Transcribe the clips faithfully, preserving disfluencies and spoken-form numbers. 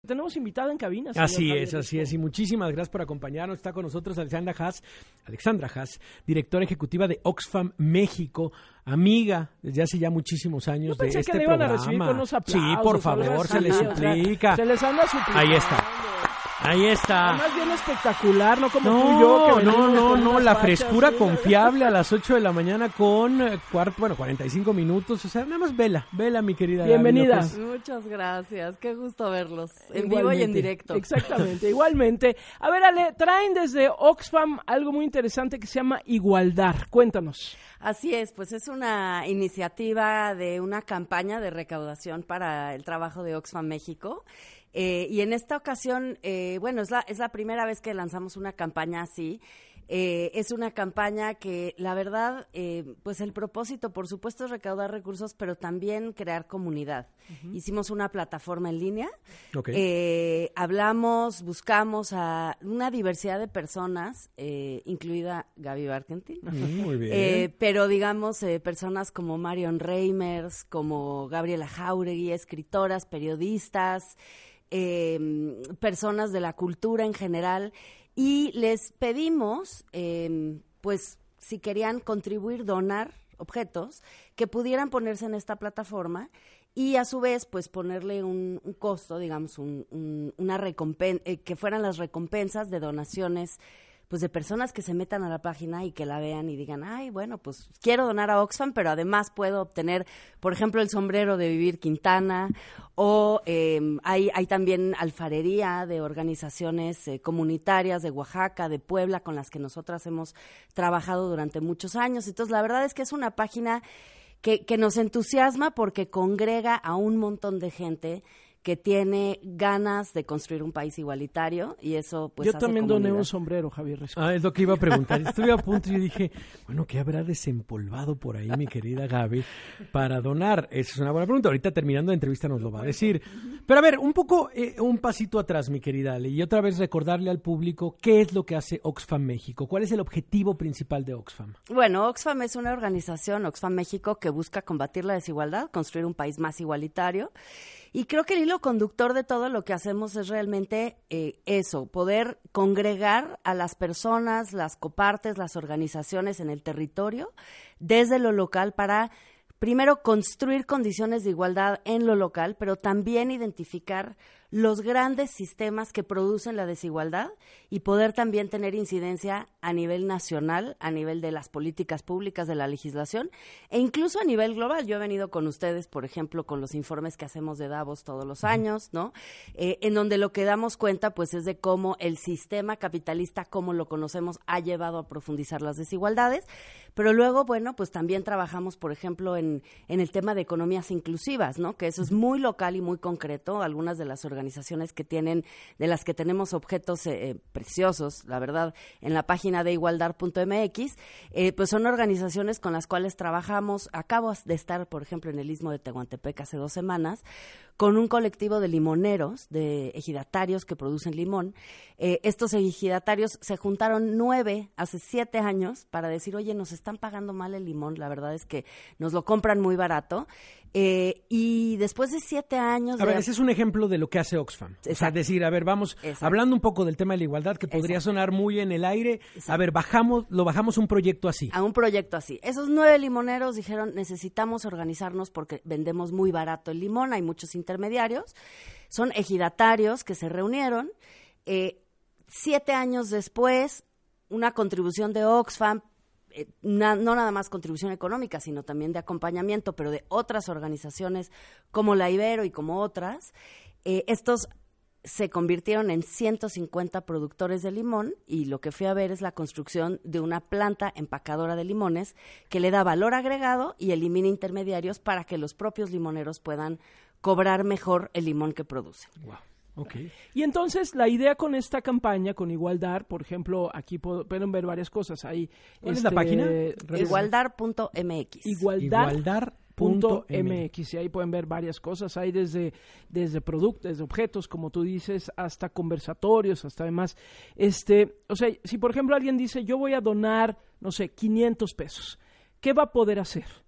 tenemos invitada en cabina. Así es, así es. Y muchísimas gracias por acompañarnos. Está con nosotros Alexandra Haas, Alexandra Haas, directora ejecutiva de Oxfam México, amiga desde hace ya muchísimos años Yo pensé de este que le programa. iban a recibir con unos aplausos. Sí, por favor, se les suplica. Se les anda suplicando. Ahí está. Ahí está. Más bien espectacular, no como no, tú y yo. Que no, no, con no, unas la fachas, frescura ¿sí? confiable a las ocho de la mañana con eh, cuarto, bueno, cuarenta y cinco minutos. O sea, nada más vela, vela, mi querida. Bienvenida. Gaby López. Muchas gracias, qué gusto verlos. En Igualmente. vivo y en directo. Exactamente, igualmente. A ver, Ale, traen desde Oxfam algo muy interesante que se llama Igualdar. Cuéntanos. Así es, pues es una iniciativa de una campaña de recaudación para el trabajo de Oxfam México. Eh, y en esta ocasión, eh, bueno, es la, es la primera vez que lanzamos una campaña así. Eh, es una campaña que, la verdad, eh, pues el propósito, por supuesto, es recaudar recursos, pero también crear comunidad. Uh-huh. Hicimos una plataforma en línea. Okay. Eh, hablamos, buscamos a una diversidad de personas, eh, incluida Gaby Barkentin. Mm, muy bien. Eh, pero, digamos, eh, personas como Marion Reimers, como Gabriela Jauregui, escritoras, periodistas, eh, personas de la cultura en general. Y les pedimos, eh, pues, si querían contribuir, donar objetos que pudieran ponerse en esta plataforma y, a su vez, pues, ponerle un, un costo, digamos, un, un, una recompensa, eh, que fueran las recompensas de donaciones, pues, de personas que se metan a la página y que la vean y digan, ay, bueno, pues, quiero donar a Oxfam, pero además puedo obtener, por ejemplo, el sombrero de Vivir Quintana, o eh, hay, hay también alfarería de organizaciones eh, comunitarias de Oaxaca, de Puebla, con las que nosotras hemos trabajado durante muchos años. Entonces, la verdad es que es una página que, que nos entusiasma porque congrega a un montón de gente que tiene ganas de construir un país igualitario, y eso pues Yo hace también comunidad. doné un sombrero, Javier Resco. Ah, es lo que iba a preguntar. Estuve a punto y yo dije, bueno, ¿qué habrá desempolvado por ahí mi querida Gaby para donar? Esa es una buena pregunta. Ahorita terminando la entrevista nos lo va a decir. Pero a ver, un poco, eh, un pasito atrás, mi querida Ale, y otra vez recordarle al público qué es lo que hace Oxfam México. ¿Cuál es el objetivo principal de Oxfam? Bueno, Oxfam es una organización, Oxfam México, que busca combatir la desigualdad, construir un país más igualitario. Y creo que el hilo conductor de todo lo que hacemos es realmente eh, eso, poder congregar a las personas, las copartes, las organizaciones en el territorio, desde lo local, para primero construir condiciones de igualdad en lo local, pero también identificar los grandes sistemas que producen la desigualdad y poder también tener incidencia a nivel nacional, a nivel de las políticas públicas, de la legislación, e incluso a nivel global. Yo he venido con ustedes, por ejemplo, con los informes que hacemos de Davos todos los años, ¿no? Eh, en donde lo que damos cuenta, pues, es de cómo el sistema capitalista, como lo conocemos, ha llevado a profundizar las desigualdades. Pero luego, bueno, pues también trabajamos, por ejemplo, en, en el tema de economías inclusivas, ¿no? Que eso es muy local y muy concreto. Algunas de las organizaciones que tienen, de las que tenemos objetos eh, preciosos, la verdad, en la página de igualdad punto m x, eh, pues son organizaciones con las cuales trabajamos. Acabo de estar, por ejemplo, en el Istmo de Tehuantepec hace dos semanas, con un colectivo de limoneros, de ejidatarios que producen limón. Eh, estos ejidatarios se juntaron nueve hace siete años para decir, oye, nos están pagando mal el limón, la verdad es que nos lo compran muy barato. Eh, y después de siete años... A ver, de... ese es un ejemplo de lo que hace Oxfam. Exacto. O sea, decir, a ver, vamos, Exacto. hablando un poco del tema de la igualdad, que podría Exacto. sonar muy en el aire. Exacto. A ver, bajamos, lo bajamos a un proyecto así. A un proyecto así. Esos nueve limoneros dijeron, necesitamos organizarnos porque vendemos muy barato el limón, hay muchos intermediarios. Son ejidatarios que se reunieron. Eh, siete años después, una contribución de Oxfam, Eh, na, no nada más contribución económica, sino también de acompañamiento, pero de otras organizaciones como la Ibero y como otras, eh, estos se convirtieron en ciento cincuenta productores de limón, y lo que fui a ver es la construcción de una planta empacadora de limones que le da valor agregado y elimina intermediarios para que los propios limoneros puedan cobrar mejor el limón que producen. Wow. Okay. Y entonces la idea con esta campaña, con Igualdad, por ejemplo, aquí puedo, pueden ver varias cosas. Hay, ¿Cuál este, es la página? igualdad punto m x. Igualdad punto m x. Y ahí pueden ver varias cosas. Hay desde, desde productos, desde objetos, como tú dices, hasta conversatorios, hasta además, este, o sea, si por ejemplo alguien dice, yo voy a donar, no sé, quinientos pesos, ¿qué va a poder hacer?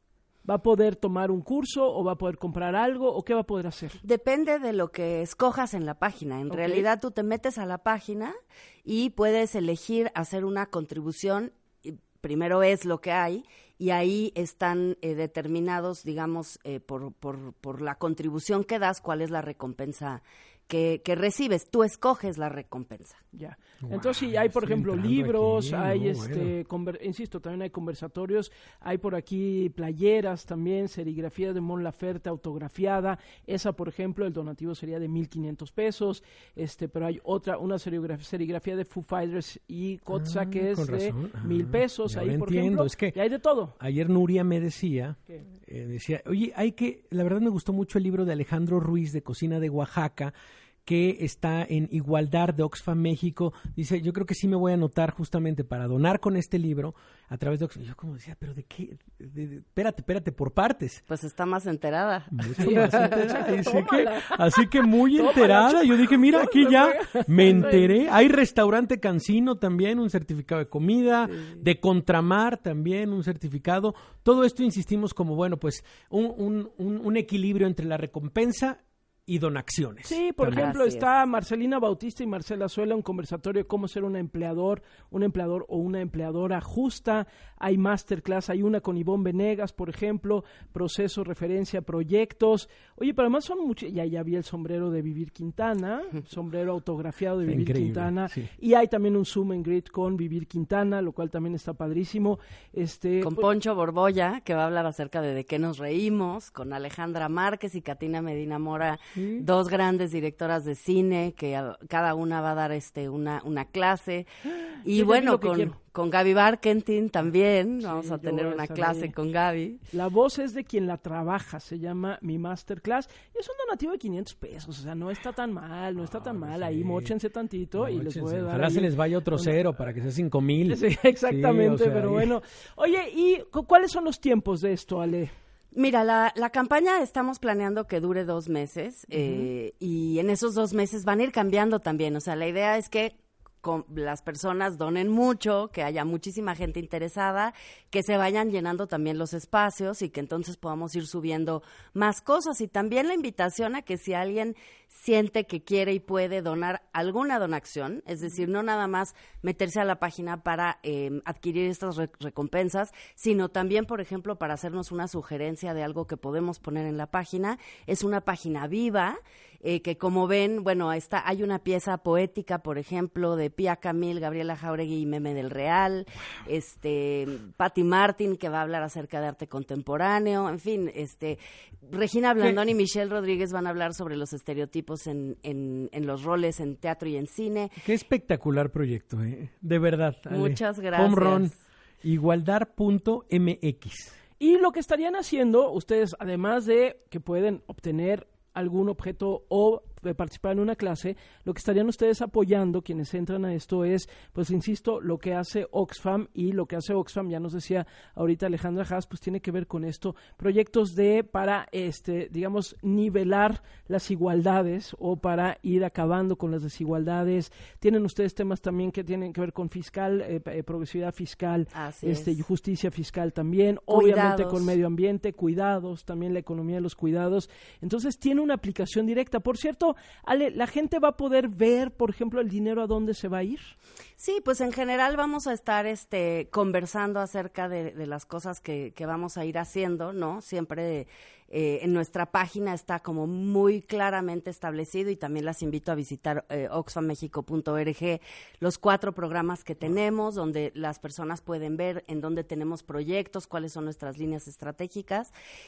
¿Va a poder tomar un curso o va a poder comprar algo o qué va a poder hacer? Depende de lo que escojas en la página. En Ok. realidad tú te metes a la página y puedes elegir hacer una contribución. Y primero ves lo que hay y ahí están eh, determinados, digamos, eh, por, por, por la contribución que das, cuál es la recompensa que, que recibes. Tú escoges la recompensa. Ya. Wow, Entonces, sí, hay, por estoy ejemplo, entrando libros, aquí, hay, no, este, conver- insisto, también hay conversatorios, hay por aquí playeras también, serigrafía de Mon Laferte autografiada. Esa, por ejemplo, el donativo sería de mil quinientos pesos, este, pero hay otra, una serigrafía, serigrafía de Foo Fighters y Kotza Ah, que es con de razón. Ah, mil pesos. ya Ahí, ahora por entiendo, ejemplo, es que- y hay de todo. Ayer Nuria me decía, ¿Qué? eh, decía, oye, hay que, la verdad me gustó mucho el libro de Alejandro Ruiz de Cocina de Oaxaca, que está en Igualdad de Oxfam México. Dice, yo creo que sí me voy a anotar justamente para donar con este libro a través de Oxfam. Y yo como decía, pero ¿de qué? De- de- espérate, espérate, por partes. Pues está más enterada. Mucho más enterada. Así que, Tómala. así que muy Tómala, enterada. Yo dije, mira, aquí ya Tómala. me enteré. Hay restaurante Cancino también, un certificado de comida, de Contramar también, un certificado. Todo esto insistimos como, bueno, pues un, un, un, un equilibrio entre la recompensa y donacciones. Sí, por también. ejemplo, Así está Marcelina Bautista y Marcela Suela, un conversatorio de cómo ser un empleador, un empleador o una empleadora justa. Hay masterclass, hay una con Ivonne Venegas, por ejemplo, proceso, referencia, proyectos. Oye, pero además son muchos, ya, ya vi el sombrero de Vivir Quintana, sombrero autografiado de Está Vivir increíble, Quintana, sí. y hay también un Zoom and Greet con Vivir Quintana, lo cual también está padrísimo. Este, Con pues, Poncho Borbolla, que va a hablar acerca de de qué nos reímos, con Alejandra Márquez y Katina Medina Mora, dos grandes directoras de cine, que a- cada una va a dar este una, una clase. Yo Y ya vi bueno, lo que con, quiero. con Gaby Barkentin también, vamos Sí, a yo tener voy a una estar clase ahí. con Gaby. La voz es de quien la trabaja, se llama Mi Masterclass. Y es un donativo de quinientos pesos, o sea, no está tan mal, no está tan mal. sí. Ahí móchense tantito y les voy a dar. Ojalá ahí se les vaya otro una- cero para que sea cinco mil. Sí, exactamente, Sí, o sea, pero ahí- bueno. Oye, ¿y cu- cuáles son los tiempos de esto, Ale? Mira, la, la campaña estamos planeando que dure dos meses eh, y en esos dos meses van a ir cambiando también. O sea, la idea es que con- las personas donen mucho, que haya muchísima gente interesada, que se vayan llenando también los espacios y que entonces podamos ir subiendo más cosas. Y también la invitación a que si alguien siente que quiere y puede donar alguna donación, es decir, no nada más meterse a la página para eh, adquirir estas re- recompensas, sino también, por ejemplo, para hacernos una sugerencia de algo que podemos poner en la página. Es una página viva, eh, que como ven, bueno, está, hay una pieza poética, por ejemplo, de Pía Camil, Gabriela Jauregui y Meme del Real, este, Patti Martin, que va a hablar acerca de arte contemporáneo, en fin, este, Regina Blandón y Michelle Rodríguez van a hablar sobre los estereotipos en, en, en los roles en teatro y en cine. Qué espectacular proyecto, ¿eh? De verdad. Ale. Muchas gracias. Home run. Igualdad punto m x. Y lo que estarían haciendo ustedes, además de que pueden obtener algún objeto o de participar en una clase, lo que estarían ustedes apoyando, quienes entran a esto, es, pues insisto, lo que hace Oxfam, y lo que hace Oxfam, ya nos decía ahorita Alejandra Haas, pues tiene que ver con esto, proyectos de, para, este, digamos, nivelar las igualdades o para ir acabando con las desigualdades. Tienen ustedes temas también que tienen que ver con fiscal, eh, eh, progresividad fiscal, Así este, es. y justicia fiscal también, obviamente Cuidados. con medio ambiente, cuidados, también la economía de los cuidados. Entonces tiene una aplicación directa. Por cierto, Ale, ¿la gente va a poder ver, por ejemplo, el dinero a dónde se va a ir? Sí, pues en general vamos a estar este, conversando acerca de, de las cosas que, que vamos a ir haciendo, ¿no? Siempre eh, en nuestra página está como muy claramente establecido y también las invito a visitar eh, oxfam mexico punto org, los cuatro programas que tenemos, donde las personas pueden ver en dónde tenemos proyectos, cuáles son nuestras líneas estratégicas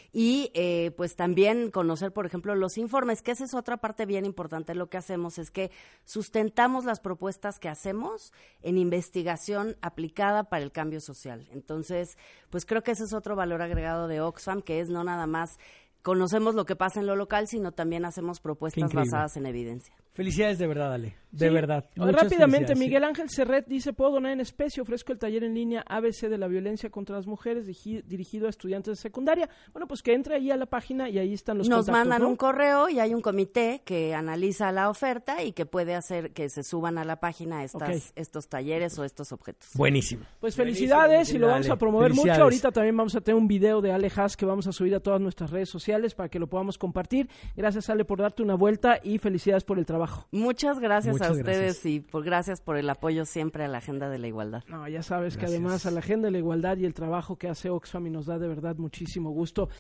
y eh, pues también conocer, por ejemplo, los informes, que esa es otra parte bien importante. Lo que hacemos es que sustentamos las propuestas que hacemos en investigación aplicada para el cambio social. Entonces, pues creo que ese es otro valor agregado de Oxfam, que es no nada más conocemos lo que pasa en lo local, sino también hacemos propuestas basadas en evidencia. Felicidades de verdad, Ale. De sí. verdad. Rápidamente, Miguel Ángel Serret dice, ¿puedo donar en especie? Ofrezco el taller en línea A B C de la violencia contra las mujeres digi- dirigido a estudiantes de secundaria. Bueno, pues que entre ahí a la página y ahí están los Nos contactos. mandan ¿no? un correo y hay un comité que analiza la oferta y que puede hacer que se suban a la página estas, okay. estos talleres o estos objetos. Buenísimo. Pues felicidades Buenísimo, y lo vamos Ale. a promover mucho. Ahorita también vamos a tener un video de Ale Haas que vamos a subir a todas nuestras redes sociales para que lo podamos compartir. Gracias, Ale, por darte una vuelta y felicidades por el trabajo. Muchas gracias Muchas a ustedes gracias. y por gracias por el apoyo siempre a la Agenda de la Igualdad. No, ya sabes gracias. que además a la Agenda de la Igualdad y el trabajo que hace Oxfam y nos da de verdad muchísimo gusto.